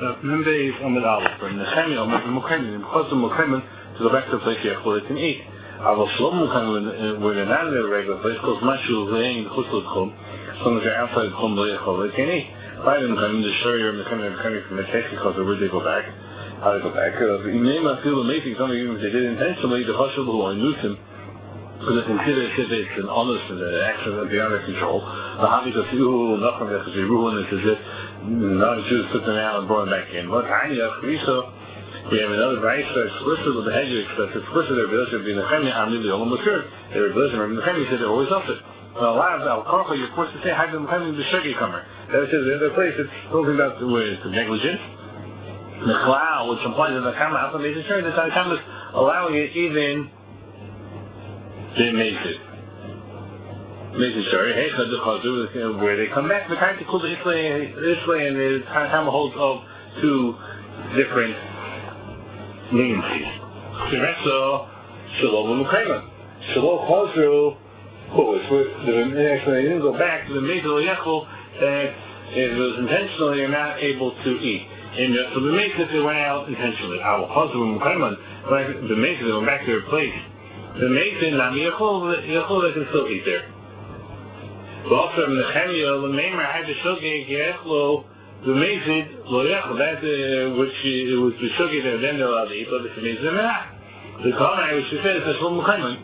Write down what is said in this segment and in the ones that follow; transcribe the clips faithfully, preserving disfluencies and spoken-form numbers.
Remember is Amid Aleph, from Nechemia, Amid Mukaiman, and because of Mukaiman, to go back to the place where they can eat. Aval Shalom Mukaiman, where they're not in a regular place, because Mashu is laying the Chusl Chum, as long as they're outside the Chum, they can eat. By them coming, the Shurier, and the coming from the Texas, because where they go back, how they go back. You name a few amazing, something even if they did intentionally, the Hashul who I knew him, because they consider it it's an honest and an accident beyond their control. The Havi goes, ooh, nothing that is ruined, it's as if non-Jews took them out and brought them back in. But Hanya, Chriso, we have another Raisa explicit with the Hedge explicit, explicit, their ability to be in the Chemia, I'm really all mature. Their ability to be in the Chemia said they're always up it. Well, a lot of Al Korcha, you're forced to say, how did the Chemia be Shegi comer? That says the other place, it's talking about with negligence. The Cloud, which implies that the Kama, after making sure that the Kama is allowing it even they make it. Make it sorry. Hey, where they come back, the kind of cool this way, this way, and the Tama holds of two different leniencies. So, Shalom and Mukaiman. Shalom Chosru, who is the actually they didn't go back to the Mezil Yechel that it was intentionally or not able to eat. And so the Mezil they went out intentionally. Our Chosru and Mukaiman, the Mezil they went back to their place. The Mason, Nam Yechol, Yechol, they can still eat there. But also from the Chemia, the Maimer had to Shogeg Yechlo, the Mason, Lo Yechol, that which it was the Shogeg that then they're allowed to eat, but it's the Mason not. The Kama, which she said, is a Shalom Mukaiman.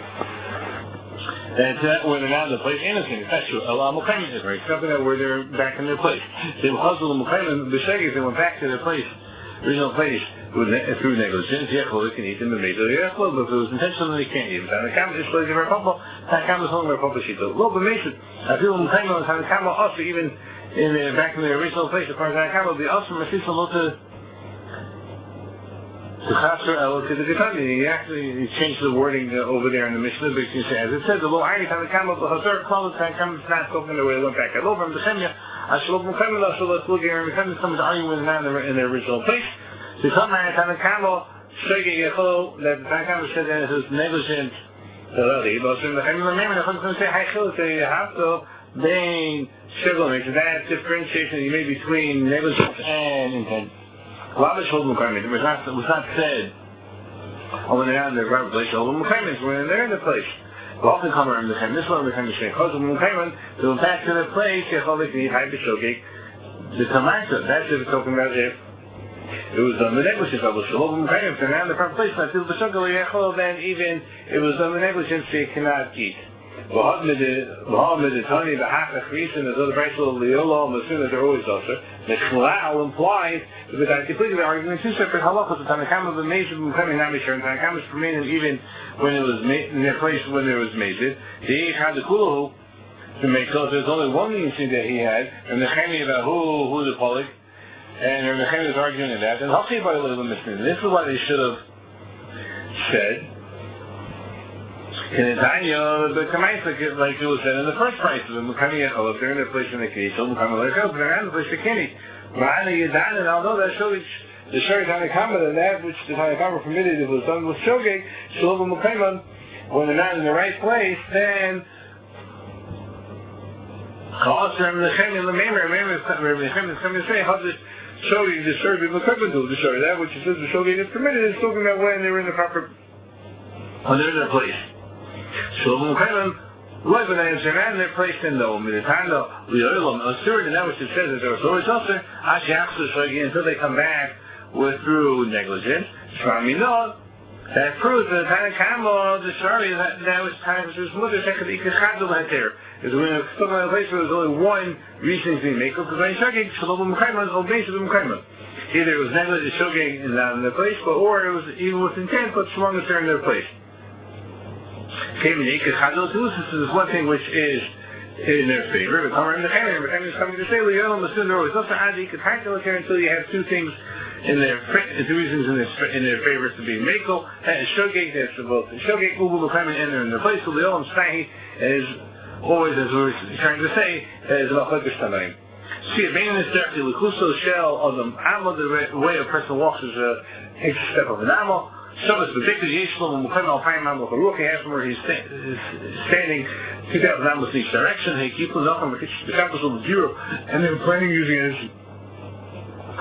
That's that where they're not in the place innocent. That's true. Allah Mukaiman is right. Something that where they're back in their place. They were Chazal Mukaiman, the Shogeg, they went back to their place, original place. Through negligence, Yechol, they can eat in the Mezil Yechol, but if it was intentional, they can't eat it. And the Kama is plays in our Papa, and the Kama is home in our Papa Shito. Well, but Mason, I feel in Kama, and the Kama also, even in the, back in the original place, as far as the Kama, the also Masisa Lota to Chasser El to the Getani. He actually changed the wording uh, over there in the Mishnah, but you say, as it said, the Lo Ayit on the Kama, the Hazar, Kala, the Kama is not spoken the way it went back. I love him, the Chemia, I shall open Kama, I shall let look here, and the Kama comes arguing with not in the original place. The Kama and Tanakamo, Shogeg Yechol, that the Tanakamo said that it was negligent. But in the Chemia, remember, the Chemia say, Haichil, so you have to being Shogeg, so that differentiation you made between negligence and intent. Lavish Hold Mukaiman, it was not, it was not said, oh, when they're not in the right place, Hold Mukaiman, when they're in the place. Often come around the Chemia, this one, the Chemia saying, Hold Mukaiman, to go back to the place, Yechol, they can eat Haichil Shogeg. The Tamasa, that's what we're talking about if it was on the negligence of the Shalom Mukaiman, so now in the proper place, but till the Shogeg Yechol, then even it was on the negligence, they cannot eat. V'had meditani v'hachach reason, as other prices of Leola, and assume that they're always also. Mechlal implies that I completely arguing two separate halachas. The Tanakama of the Mezid Mukaiman not Mishar, and Tanakama is permitted even when it was in their place when there was Mezid. The Eich had the Kulahu to make so there's only one leniency that he had, and the Chemia about who, who the Polik. And the Mechanic is arguing in that, and I'll say about a little bit of this is what they should have said. In Tanya, the Kamais, like it was said in the first place, the Mukami Yechol, if they're in their place in the case, so Mukami Yechol, if they're in the place they can't eat. Ma'ana Yedan, and although that shows the Shari Tanakama, and that which the Tanakama permitted, if it was done with Shogeg, Shalom Mukaiman, when they're not in the right place, then Chalaser and the Chem and the Maimer, Maimer is coming to say, how does Shogeg disturb the Mukaiman to the Shari? That which it says the Shogeg is permitted is talking about when they're in the proper, when they're in their place. Shalom Mukaiman, like when they are in their place in the Omidatanda, the Oilam, assured, and that which it says that there was always also, Ashyaxu Shogeg, until they come back with through negligence. Shami no, that proves that the Tanakama, the Shari, that, that was time for his mother, second Ikachadul had there. Is when it's talking about a place where there's only one reason to make up, because when Shogeg, Shalom Mukaiman, is obeyed to the Mukaiman. Either it was negligent Shogeg in their place, but or it was even with intent, but so long as they're in their place. Came in Ikachadul too, this is one thing which is in their favor. The Kamar and the Chemia, the Chemia is coming to say, Le'yonam, the Sunnah, always not to add Ikachadul here until you have two things in their, two reasons in their, in their favor to be Mekel, and Shogeg, that's both Shogeg, Ubu, Mukaiman, and they're in their place, so Le'yonam Stahi is always, as we're trying to say, is about Chagos Tanaim. See, a being is directly Lekuso shell of the Amal, the way a person walks is a, takes a step of an Amal. Shabbos predicted Yishlom and Mukaiman al-Fayim Amal Charuch, he has where he's standing two thousand Amos in each direction, he keeps on up on the campus of the Giro, and they're planning using it as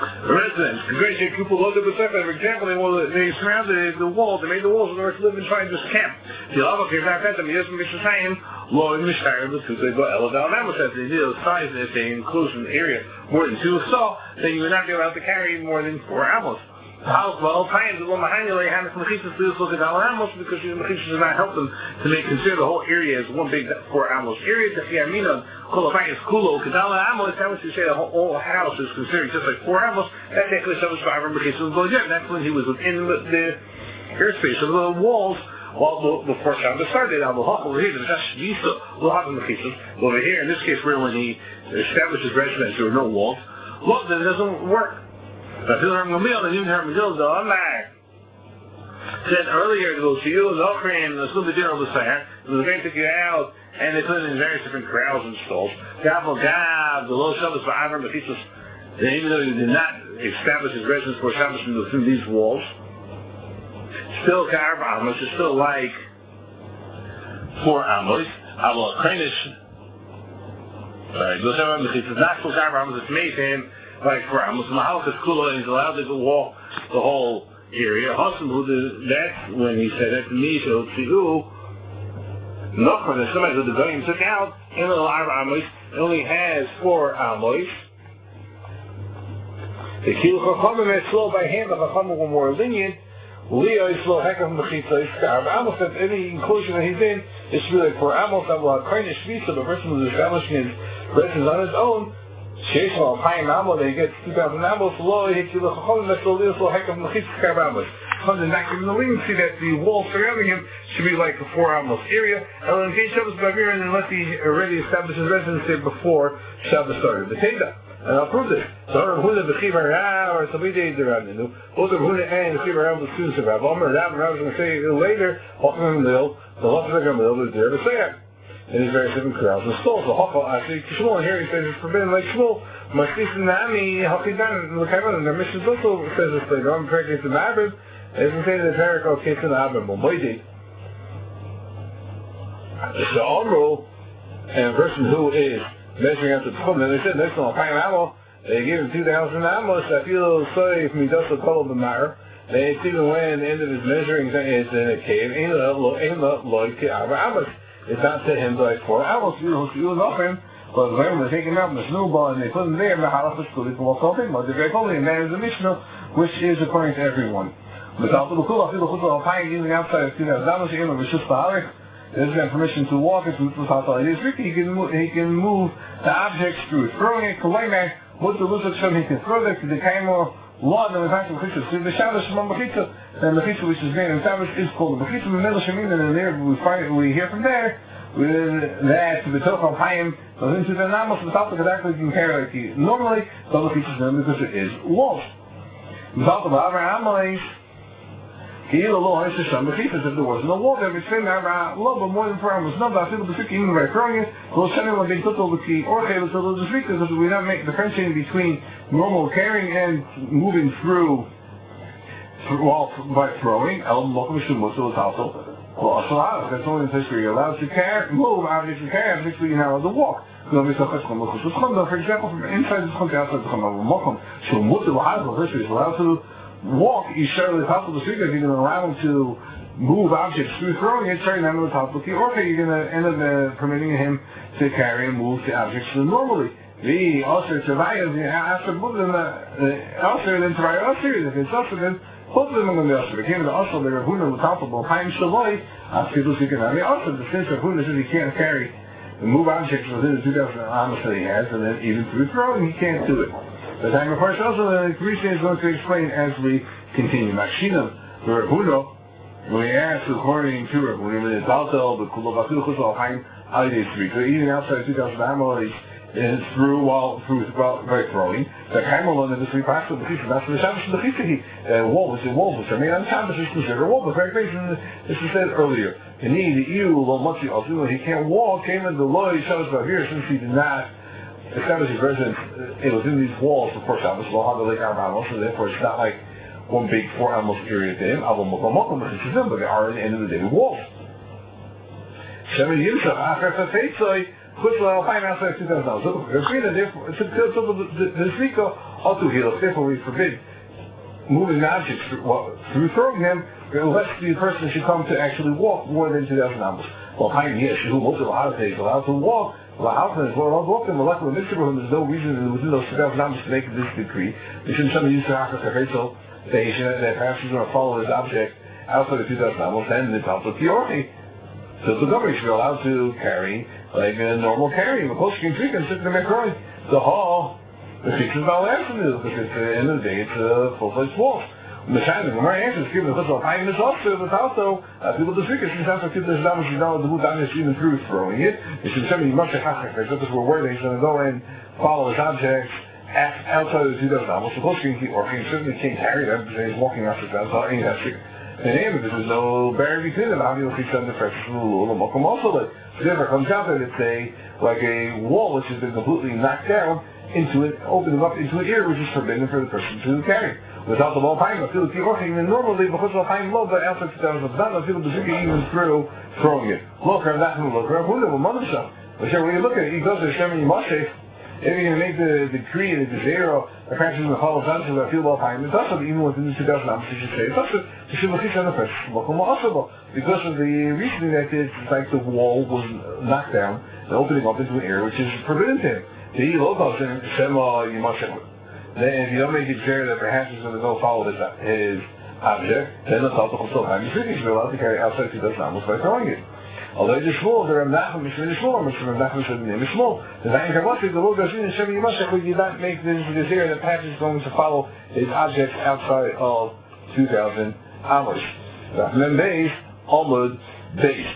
residents, the great people looked at the for example, they, well, they surrounded the walls, they made the walls in order to live and try and just camp. The other came back at them, yes, Mister Saying, Lord Mishtar, the two, they go Eladal Namos, as they did, size, if they enclose an area more than two saw, then you would not be allowed to carry more than four amos. The house, well, times, the one behind you, they had some mechitzas to look at all amos because these mechitzas do not help them to make consider the whole area as one big four amos area. The Chiamina, Kolapayas, Kulo, Kadala amos, that was to say the whole, whole house is considered just like four amos. That's actually so much five mechitzas was going That's when he was within the, the airspace of the walls. Well, before Shabbos started, I'll over here, there's just Shvisa, we'll have the mechitzas. Over here, in this case, where when he established his residence, there were no walls. Look, that doesn't work. I feel her Gamil, and even her Megillah, the Omar said earlier, the Shiul, the Ochrim, the Sub Dinner of the Sahar, it was going to get out, and they put it in various different corrals and stalls. Gavel Gav, the Lo Shabbos, Ba'avram, Mechitzos, even though he did not establish his residence for Shabbos within these walls, still Ka'arba Amos is still like four Amos. Aval Kreinish, sorry, Lo Shabbos, Mechitzos, not still Ka'arba Amos, it's made him like for Amos, and the house is cool, and he's allowed to go walk the whole area. Hassan, who did, that's when he said that to me, so Tzigu, Nochman, and somebody who the Goyim took out, in the Arba Amos, it only has four Amos. The Kilu Chachamim is slow by hand, the Chachamim were more lenient. Leo is slow, Hekam Mechitza, is Arba Amos, that any inclusion that he's in, is really for Amos, that will have kind of Shvisa, the person who's establishing his residence on his own. Sheishma, Payim Amo, they get two thousand Amos, Lo, Hikilu Chachamim, that's the Leo, slow, Hekam Mechitza, Arba Amos. Comes not giving the leniency that the wall surrounding him should be like a four Amos area. And in case Shabbos Bavir, and unless he already established his residence there before Shabbos started. The Teda. And I'll prove this. So Rav Huna B'chiv Hara or Sabidei Derabninu. Both Rav Huna and B'chiv Hara the students of Rav Omer. Rav Rav is going to say later, Hoffman Gamil, the Hoffman Gamil is there to say it. In his various different corrals and stalls. The Hoffman actually, Shmuel here he says it's forbidden like Shmuel. Mashlis Nami, Hachidan, the Kaiman, and their mission also says this later on, pregnant to Ma'abib. As we say to the Parak, okay, to the Abim, Moidi. It's the Omru, and a person who is measuring out the Tchum, and they said, next one, Payim Amo, they give him two thousand Amos, I feel sorry if Midas will call the Mar. They even when the end of his measuring is in a cave, ain't not like Abba Amos. It's not to him like four Amos, you know, you know him. But when they take him out in the snowball and they put him there, the Halach is fully for what's open, but they're very holy, and that is the Mishnah, which is according to everyone. But also the Kula, people who are paying using outside of two thousand Amos, again, with Shus Ba'arik, there's been permission to walk it, to it is Ricky, he can move, he can move the objects through it. Throwing it, Kalaimah, what the Luzak Shem, he can throw that to the Kaimo law, and the Mechitza Mechitza. So the Shabbos Shemam Mechitza, and Mechitza, which is made in Shabbos, is called the Mechitza Memel Shemin, and there we find, we hear from there, that the Betoch Hayim goes into the Namos, the top of the Dakar, you can carry like he normally, the Mechitza is because it is lost. The top of Abraham Amalais, if there was no wall there, it's saying that a little bit more than four hours. No, but I think the trick even by throwing it, we'll send it when they put all the key or cable to the street because we don't make differentiating between normal carrying and moving through while by throwing. El Mokum Shumusu is also well, that's only in place where you're allowed to carry, move, obviously carry, obviously you're not allowed to walk. For example, from inside the country, outside the Mokum Shumusu, is allowed to walk, you share the top of the street, if you're going to allow him to move objects through throwing it, sharing them on the top of the key, or you're going to end up uh, permitting him to carry and move the objects normally. The also Tavaya, after moving the also then Tavaya also, if it's also then, both of them are going to be also. It came to also the Rahuna with top of the Haim Shaloi, after people can have the also, the sense of Rahuna says he can't carry and move objects within the two thousand Amos that he has, and then even through throwing, he can't do it. The time of course also the Christian is going to explain as we continue. Machina, the Rabuno, when we ask according to Rabuno, the Daltel, the Kulavatul Chusal Haim, Holiday Street, so even outside two thousand Amalai is through while through by throwing. The Kaimel and the three parts of the Christian, that's the Shabbos of the Christian, uh, wall, which is wall, which I mean on Shabbos is considered a wall, but very basically, as we said earlier, the need, the you, the Mutzi, also, he can't walk, came in the Loi Shabbos Bavir since he did not establish his residence uh, within these walls before Shabbos, so how the Lake Arba, so therefore it's not like one big four Amos area to him, but they are at the end of the day walls. Seven years of Achar Fatetzoi, Chutzla Alpine outside two thousand dollars. So the Zika also heals, therefore we forbid moving objects through throwing them unless the person should come to actually walk more than two thousand dollars. Well, Pine, yes, who most of the holidays allowed to walk. Well, how can it well, walk in molecular mixture? There's no reason within those two thousand dollars to make this decree. They shouldn't somebody use the Rachel. They should, that perhaps he's going to follow this object outside of two thousand dollars, then it's also Kiorchi. So the government should be allowed to carry like a normal carrying. Of course, you can treat them sitting in the McCroy. The hall, the fix is about last to do because at the end of the day, it's a full-fledged wall. The China, the Mary answers, given the football time, it's also, but also, uh, people disagree. Sometimes I keep this down, you know, the boot down is even through throwing it. It should send me much of a because we're worried he's going to go and follow his objects outside of the two thousand dollars. Supposed to keep working, certainly can't carry them because he's walking after that, so ain't that sick. And then there's no barrier between them. How do you see some difference from the rule of Mokum also? So therefore comes out that it's a, like a wall which has been completely knocked down into it, opening up into an ear which is forbidden for the person to carry. Without the ball time, I feel it's working, and normally because of time low, but outside two thousand dollars, I feel the Zika even through throwing it. Look, I'm not going to look, I'm going to mother stuff. But sure, when you look at it, he goes to Shemini Moshe, if you're going to make the decree and it's a zero, the practice in the follow senses that feel ball time, it's also even within the two thousand dollars, you should say, it's also, you should look at the first, because of the reasoning that it's like the wall was knocked down and opening up into an area which is forbidden to him. The logos in Shema, you must have. Then if you don't make it clear that perhaps he's going to go follow his, his object, then the thought will still time. You should be allowed to carry outside two thousand dollars by throwing it. Although it is small, the Ramnachim is really small, Mister Ramnachim said the name is small. The Zayin Kavasi, the Lord goes in and Shemi Yimashach, we did not make this desire that perhaps he's going to follow his object outside of two thousand dollars. Then base, Almud, base.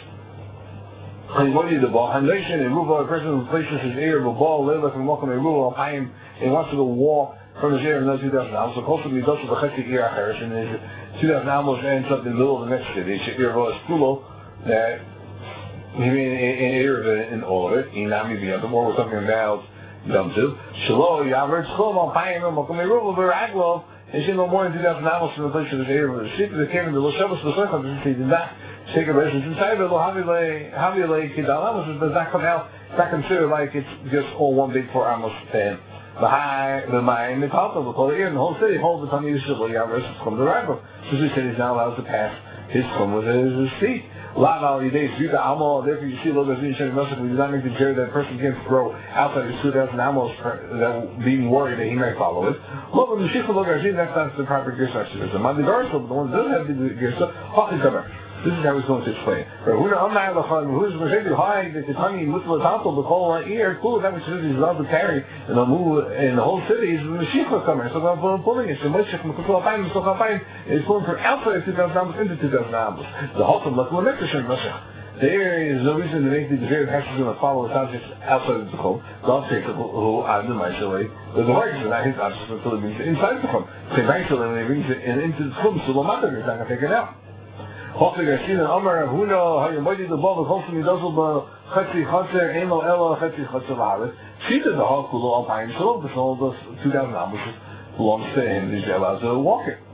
What is the ball? Hanation, a Ruva, a person who places his ear of a ball, Leila from Mokum, a Ruva, Haim, and wants to go walk from his ear in those two thousand dollars. So closely, he does the Chetik ear Acheres, and his two thousand dollars ends up in the middle of the next city. His ear was Kulo, that he mean an ear in all of it. He not maybe the more we're talking about them too. Shalo, Yaver, Shlomo, Haim, Mokum, a Ruva, Veraglo, and she no more than two thousand dollars from the place of his ear. The sheep that came in the Loshavas, the Circle, he did not take a residence inside of the Havile, Havile, Kidal Amos, does not come out, it's not considered like it's just all one big four Amos fan. The high, the mind, the top of the whole ear, and the whole city holds the Tani Yishul, Yavis, from the Rabbah. So he said he's now allowed to pass his kum with his feet. Lot of the days, Yuta Amo, therefore you see Logos in Shem Moshe, we do not make the jury that person can't throw outside his two thousand Amos, that being worried that he might follow it. Look, the Shikha Logos, that's not the proper Gersa. The Mandivarso, but the one that does have the Gersa, Hockey cover. This is how he's going to explain. Who's going to say high that the tongue with the top of the whole ear, cool, that which is allowed to carry and the move in the whole city is the Mashiach coming. So I'm pulling it. So Moshe from Kukul Apayim, so Apayim is pulling from outside two thousand dollars into two thousand dollars. The Hotam, like the Mekashem Moshe. There is no reason to make the Javier has to follow his objects outside of the Chum. God takes who I do my way. The Marcus is not his objects until it brings it inside the Chum. So eventually when he brings it into the Chum, so the Matter is not going to take it out. Hopefully, I see that Amar Huno, how you might do the ball, but hopefully, does the Chetzi Chatzer, Emo Elo, Chetzi Chatzer Laharet. She did the whole Kulo Alpine, so the soul of two thousand dollars belongs to him, he's allowed to walk it.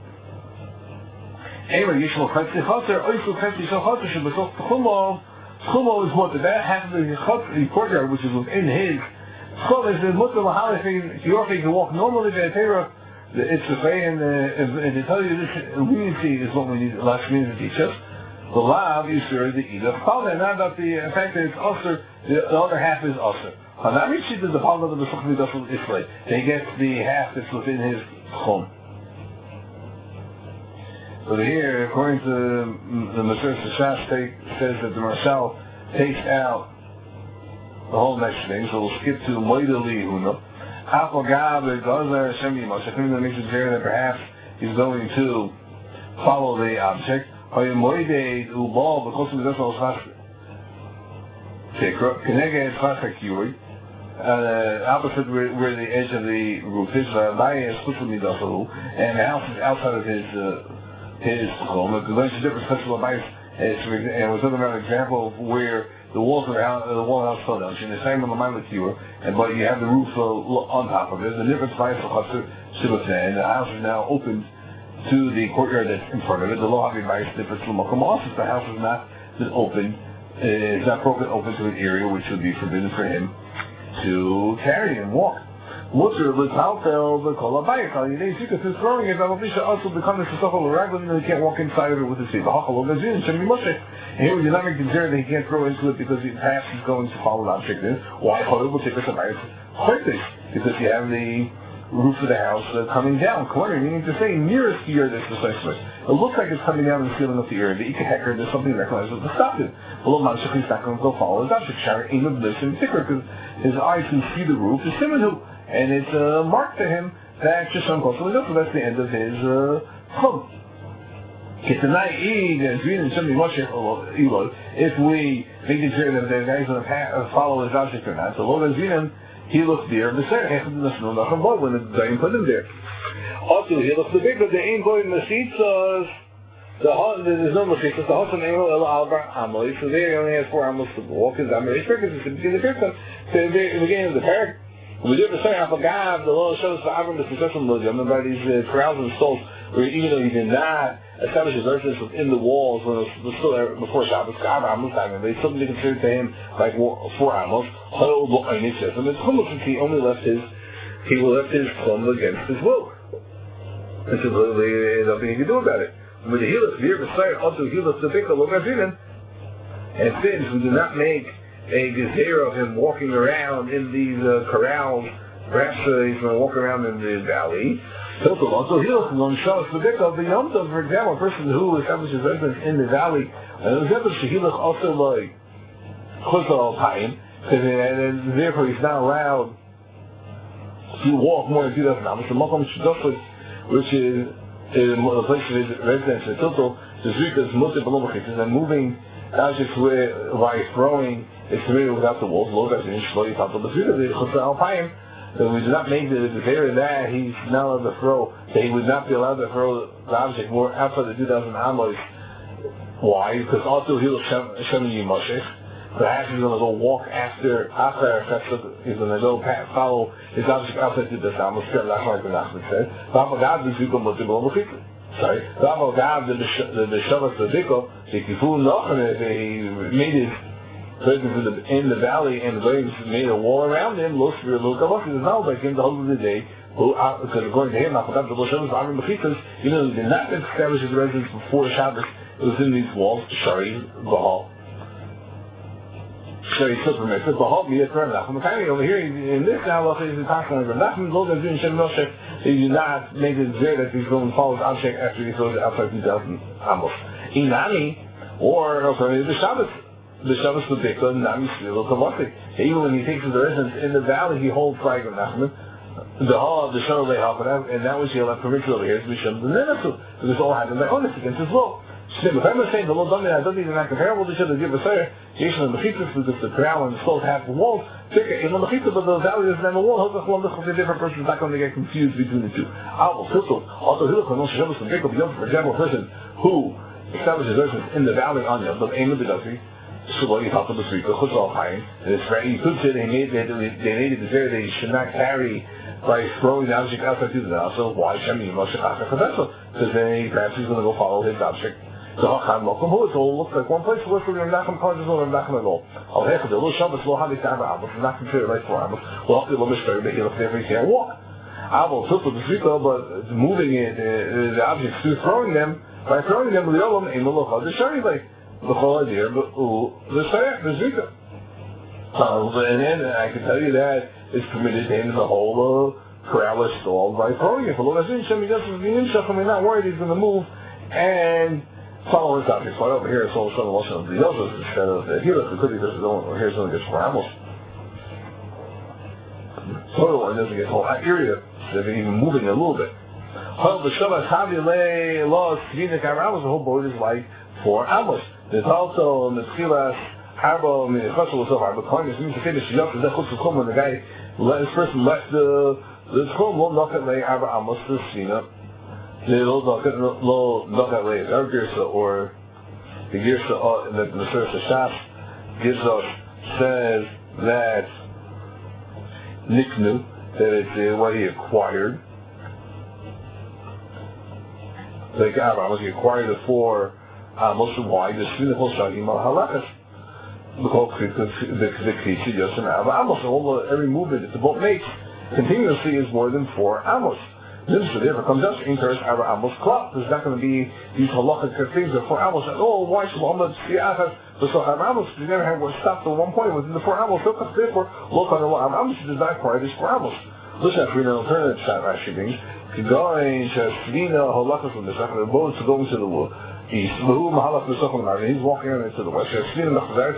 Emo Yishmo Chetzi Chatzer, Oisu Chetzi Chatzer, should be so Chumo. Chumo is what that has to be the courtyard, which is within his. Chumo is the Mutter Mahalik, your thing to walk normally, the Torah. It's the way, and, uh, and to tell you this, leniency is what we need, last community to teach us. The lav is sure the either. Now that the fact that it's usher, the, the other half is usher. Hanamichi did the power of the Sukhmi Dashul Islay. They get the half that's within his home. So here, according to the Maser Shas, says that the Marshal takes out the whole next thing, so we'll skip to Moidali Huno. Afogab, it goes there, Hashem Yimosh. I think that makes it clear that perhaps he's going to follow the object. Hoyemoide ubal, because of the vessel chas tekra, keneged chas hakiyuri, opposite where, where the edge of the roof is, Vaye is chutzul midasahu, and the house is outside of his, uh, his home. It goes to different special advice, and we're talking about an example of where the walls of the house, the wall of the house fell down. The same on the Maimonides, and but you have the roof uh, on top of it. The difference by Chatzar Shibata, and the house is now opened to the courtyard that's in front of it. The law of advice difference from Makom. Also, the house is not been open is not broken open to an area which would be forbidden for him to carry and walk. Mutter l'taltel v'kol habayis al yidei zika through throwing it. Avavlisha also becomes a sochol l'raglim and he can't walk inside of it with his feet. V'hachol l'gazin shemi moshe. And here we do not make the that he can't throw into it because he perhaps he's going to follow the object in. Why? Chol will take us a bayis choitis because you have the roof of the house uh, coming down, corner, meaning to say nearest to your this precisely. It looks like it's coming down and sealing up the area. The ikaheker, there's something recognizable to stop it. Below Manshach, he's not going to go follow his object. Shara aim of bliss and thicker because his eyes can see the roof. It's simonu. And it's a uh, mark to him that just unconsciously goes. So that's the end of his chum. If we make it clear that the guy's going to follow his object or not, so lo gazinim, he looks there. The second when the guy put him there. Also, he looks the big, but they ain't going the seats. The there's no masitzas. The hosan ain't el alvar amali. So there he only has four amals to walk. His amali because it's the first one. So in the beginning of the parak. We do the same Afagav, the law shows for Avram the successful Muslim about these uh, corrals and stalls where even though he did not establish his residence within the walls when it was still there before Shabbos, Avram was time, they suddenly considered to him like four animals. And he says, and it's humble since he only left his, he left his clumb against his will. And so there's nothing he can do about it. With the healer, the year beside also healers the Bikkel of Avram. And since we do not make a gezerah of him walking around in these uh, corrals, perhaps uh, he's going to walk around in the valley. So also he'll on Shabbos L'Bikkel, the Yom Tov, for example, a person who establishes residence in the valley, and he'll also like Chuzal Payim, and therefore he's not allowed to walk more than two thousand amos. The Makom Shadoslik, which is in the place of his residence, the Tiltel, the Zrikas Mutter Below Mechitzes, and moving objects where by throwing is familiar without the walls, low as in Shloy Tatel, but because the Chutza Alpayim, that we do not make the very that he's not allowed to throw, that he would not be allowed to throw the object more outside the two thousand amos. Why? Because also he'll Shem Yimoshech. Perhaps he's going to go walk after, after he's going to go follow his object outside the two thousand amos, like the Nachman said. V'Avagav the Zikah Mutter Below Mechitzes. Sorry, V'Avagav the Shabbos the Zikah, the Kifu Nochen, he made his presence in the, in the valley and the waves made a wall around him, Lo Spir Lo Kavach, is now like him the whole of the day, who, uh, because according to him, V'Avagav the Shabbos Avram Mechitzes, you know, he did not establish his residence before Shabbos, it was in these walls, Shari Bahal. Shari Silverman says, Bahal Miyat Rav Nachman. Over here, in this halacha, is the Tachman of Rav Nachman, Lo Gazin Shem Moshe, he did not make it clear that he's going to follow his object after he throws it outside two thousand amos. Inani, or alternative, the Shabbos. The Shabbos L'Bikkel, Nami Shvilo Kavasik. Even when he takes his residence in the valley, he holds like Rav Nachman. The hall of the Shalom Le'Hav, and that was he allowed permission over here to be Shem L'Nenasu. So this all happened by honest against his will. If I'm saying the Lord Dominant, I don't think they're not comparable to each other. Give a say, Jason and Mechitzes, because the corral and the stalls have the walls. Thicker in the Mechitzes, but the valley doesn't have a wall. Hope the a different person is not going to get confused between the two. Also, also, Hilchon, Shabbos L'Bikkel, for example, a person who establishes residence in the valley on Yom Tov, Ein L'Bidasi, Shalom Yichata B'Srika, Chutz Al-Chaim, and it's very, you could say they made, they, they made it clear they should not carry by throwing the object outside to the house. So why Shem Yimoshech Achar Chadesel? Because then perhaps he's going to go follow his object. So Hachan Mokum, who it all looks like one place where Rav Nachman causes on Rav Nachman at all. Al Hechad, the little Shabbos, Lo Hadis Avra Amos, not considered like four Amos. Well, after the Mishper, but he'll never he can't walk. Abel, Tiltel, the Zrika, but moving it, uh, the objects through throwing them, by throwing them, L'Yolam, Ein Lo Chad, the Shari, like, the whole idea, but, ooh, the Sayach, the Zrika. Uh, and then I can tell you that it's permitted to enter the whole uh, corral is stalled by throwing it. For Lo Gazin Shem, he doesn't, he's not worried he's going to move, and follow his object. So over here, it's all Shalom Lashon of the Yosef instead of the Hilach, because here's only gets four amos. So it doesn't get the whole area, they're even moving a little bit. However, the Shabbos Havilei Los Yinik Aramos, the whole board is like four amos. There's also in the Tchilas Arba, I mean, the Chashal was over, Arba Koines, means to finish the Yosef, the Chutz Chum, when the guy, this person left the, the Chum, will knock at Lei Arba Amos, the Shina. The low Nogat Lei our Girsa, or the Girsa that the Surah Shas gives us, says that Niknu, that it's uh, what he acquired. Like Abraham, he acquired it for uh, most of why the Shina Shagim al Halakas. the whole the the Kisi just an Arba Amos. All the, every movement that the boat makes continuously is more than four Amos. This is therefore comes out incurs Arba Amos club. There's not going to be these halachic things of four Amos at all. Why should Muhammad Siyachas? So Arba Amos, they never have what stopped at one point within the four Amos. Therefore, look on the Arba Amos is not part of this four Amos. Listen, if we know alternative shot Rashi brings, going to Svina halachas from the second the boat to go into the wood. He's he's walking into the west. And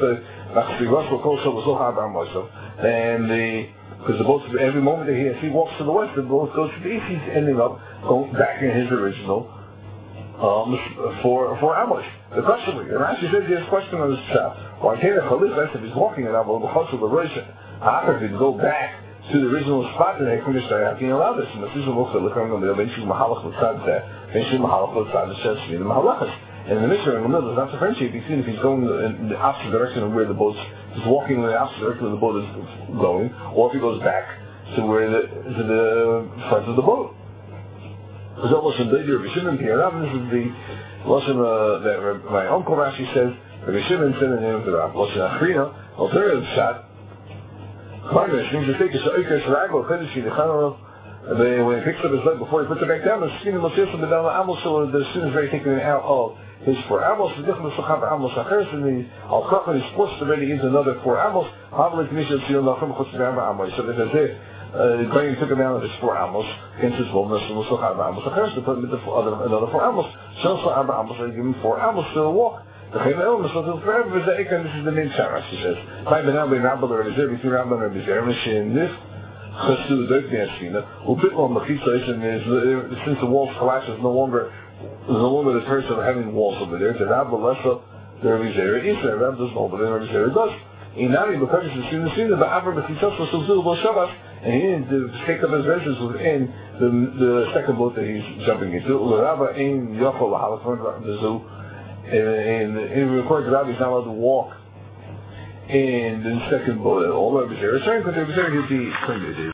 the because the boat every moment that he as he walks to the west, the boat goes to the east. He's ending up going back in his original um, for for Amos. The question, and Rashi says he has a question on this chap. Why can't a Khalif if he's walking in Amos the the Rishon? After he go back to the original spot that they finished there, how can you allow this? And the season looks like looking on the middle, Benshi Mahalach L'Tzad there, Benshi Mahalach L'Tzad the Shes Shvina Mahalachas. And the Mishnah in the middle is not differentiate between if he's going in the opposite direction of where the boat's, he's walking in the opposite direction where the boat is going, or if he goes back to where the, to the front of the boat. There's almost a big Rabbi Shimon here. Now this is the lesson uh, that my uncle Rashi says, Rabbi Shimon said in the name of the Rav, Lashon Achrina, alternative shot, Margaret means to take his Oikers Rago, Pedishie, the Chanarov, when he picks up his leg before he puts it back down, the skin of the Moshe, the Dala Amos, so the skin is very taken out of his four Amos, the different Sachab Amos Achers, and the Al Krachman is forced already into another four Amos, Havlik Misha Sion Lachim Chutzim Amos. So there's a going took him out of his four Amos against his boldness, and the Sachab Amos Achers to put him into another four Amos. So Sachab Amos, they give him four Amos to walk. The Chayim Elmas, so forever is the Ekan, this is the main Shara, she says. By the now, by Rabbi the Reserve, between Rabbi and Rabbi Zermish, in this, Chassu, the Dukniashina, Ubitla, Machisa, is, since the walls collapse, is no longer, is no longer the curse of having walls over there. The Rabbi Lessa, the Rabbi Zerah, is there, Rabbi does know, but then Rabbi Zerah does. Inami, because it's the Sina, the Abra, the Chisas, was Subzul, Shabbos, and he didn't take up his residence within the, the second boat that he's jumping into. The Rabbi, Ein, Yochel, Halafon, the Zoo, and in the record, the rabbi is not allowed to walk in the second boat at all. The rabbi is there, because the rabbi is there,